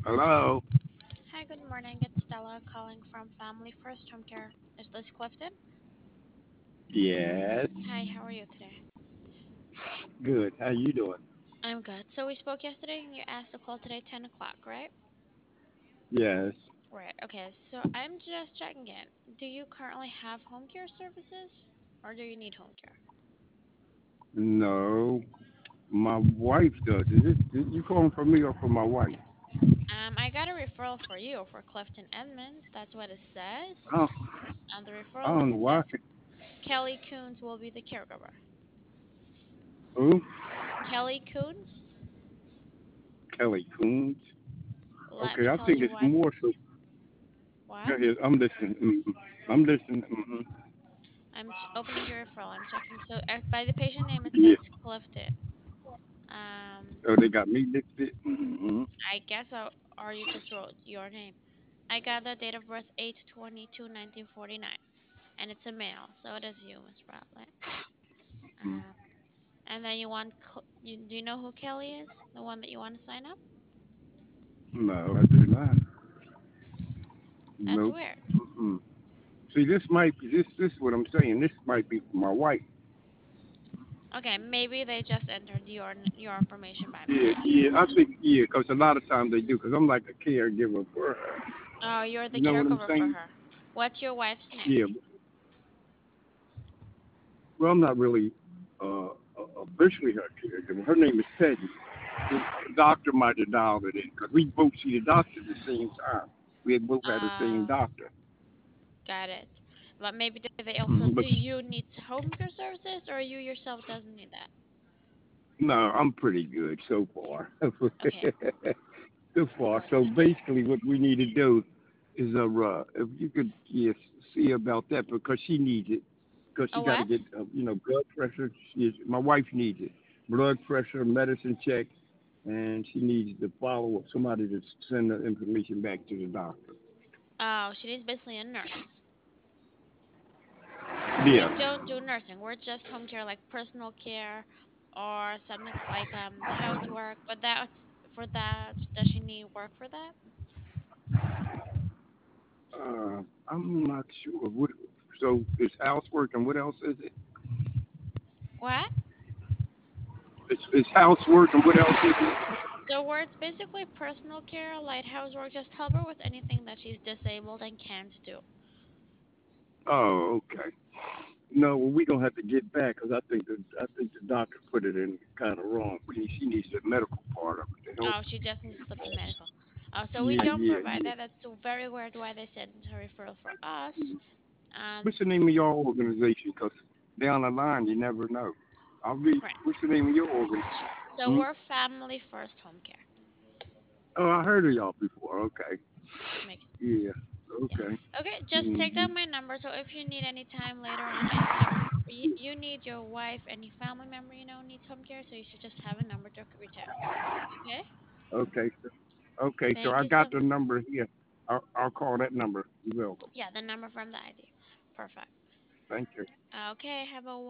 Hello? Hi, good morning. It's Stella calling from Family First Home Care. Is this Clifton? Yes. Hi, how are you today? Good. How you doing? I'm good. So we spoke yesterday and you asked to call today 10 o'clock, right? Yes. Right. Okay, so I'm just checking in. Do you currently have home care services or do you need home care? No. My wife does. Is you calling for me or for my wife? I got a referral for you for Clifton Edmonds. That's what it says. Oh, On the I referral, it don't know why. says Kelly Coons will be the caregiver. Who? Kelly Coons? Kelly Coons. Let Okay, me I tell think you it's what. more so. Go What? ahead. I'm listening. I'm listening. Opening your referral. I'm checking. So by the patient name, it Yeah. says Clifton. Um, Oh, they got me listed. I guess, or you just wrote your name. I got the date of birth 8/22/1949, and it's a male, so it is you, Miss Bradley. Um, and then you want, do you know who Kelly is? The one that you want to sign up? No, I do not. That's Nope. weird. Mm-mm. See, this might be this is what I'm saying. This might be for my wife. Okay, maybe they just entered your information by Yeah, mistake. yeah. I think yeah, because a lot of times they do. Because I'm like a caregiver for her. Oh, you're the You know what I'm caregiver for saying? her. What's your wife's name? Yeah. Well, I'm not really officially her caregiver. Her name is Peggy. The doctor might have dialed it in because we both see the doctor at the same time. We had both had the same Uh, doctor. Got it. But maybe they also, But do you need home care services or you yourself doesn't need that? no, I'm pretty good so far. Okay. So far. Right. So basically, what we need to do is if you could yes see about that because she needs it because A she got to what? get blood pressure. My wife needs it, blood pressure, medicine check, and she needs to follow up somebody to send the information back to the doctor. Oh, she needs basically a nurse. We Yeah. don't do nursing. We're just home care, like personal care or something like housework. But for that, does she need work for that? I'm not sure. What, so it's housework and what else is it? What? It's housework and what else is it? So it's basically personal care, light housework. Just help her with anything that she's disabled and can't do. Oh, okay. No, well, we gonna have to get back because I think the doctor put it in kind of wrong. She needs the medical part of it to help. Oh, she just needs to put the medical. Oh, so we Yeah, don't yeah, provide yeah. that. That's so very weird why they sent a referral for us. Um, What's the name of your organization? Because down the line, you never know. I'll be. right. What's the name of your organization? So Hmm? we're Family First Home Care. Oh, I heard of y'all before. Okay. Makes Yeah. Yeah. Okay. Okay, just take Hmm. down my number. So if you need any time later on, you need your wife, any family member needs home care. So you should just have a number to reach out. Okay. Okay. Okay. So Thank I you so got the much. number here. I'll call that number. You're welcome. Yeah, the number from the ID. Perfect. Thank you. Okay. Have a